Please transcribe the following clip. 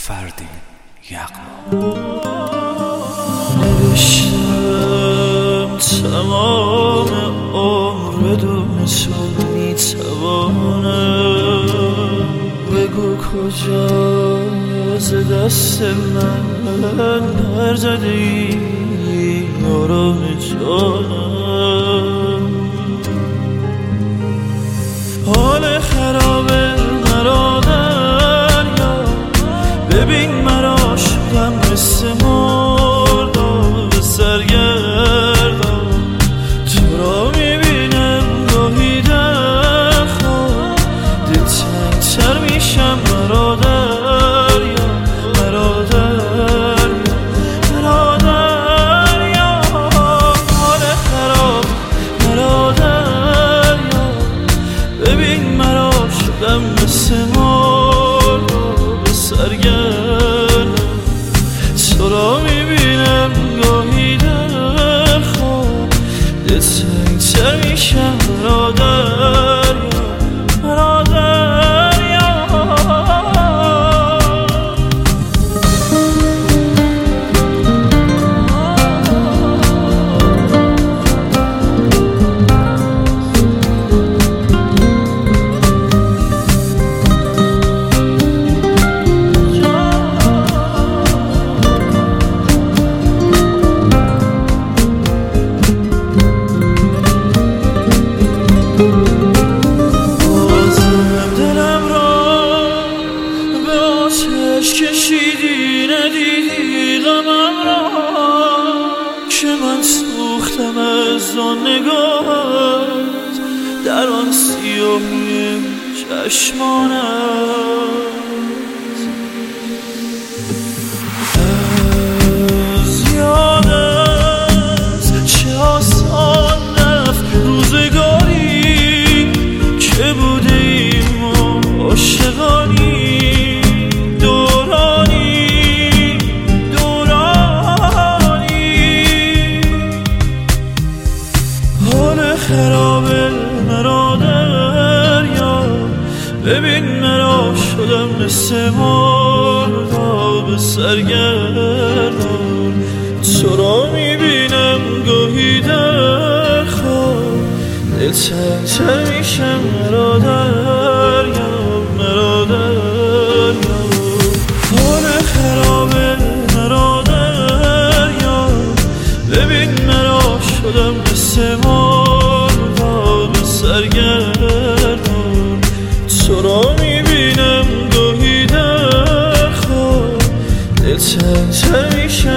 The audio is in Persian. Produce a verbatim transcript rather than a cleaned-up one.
فردین یغما. نوشتم تمام عمر بدون تو میتوانم، بگو کجا ز دست من برزده ای آرام جانم. حال خرابه مرا دریا، ببین مرا شدم مثل مرداب سرگردان. تو را میبینم گاهی در خواب، دلتنگ‌تر میشم مرا دریا، مرا دریا، مرا دریا. حال خراب مرا دریا، ببین مرا شدم مثل مرداب سرگردان. تو را میبینم گاهی در خواب، دلتنگ‌تر میشم مرا دریا، مرا دریا. کشیدی ندیدی غمم را که من سوختم از آن نگاهت در آن سیاهی چشمانت. از یادت چه آسان رفت روزگاری که بودیم و عاشقانی. خرابه مرا دریا، ببین مرا شدم مثل مرداب سرگردان. تو را میبینم گاهی در خواب، دلتنگ‌تر میشم مرا دریا، مرا دریا. حال خرابه مرا دریا، ببین مرا شدم مثل سرگردان. تو را میبینم گاهی در خواب، دلتنگ‌تر میشم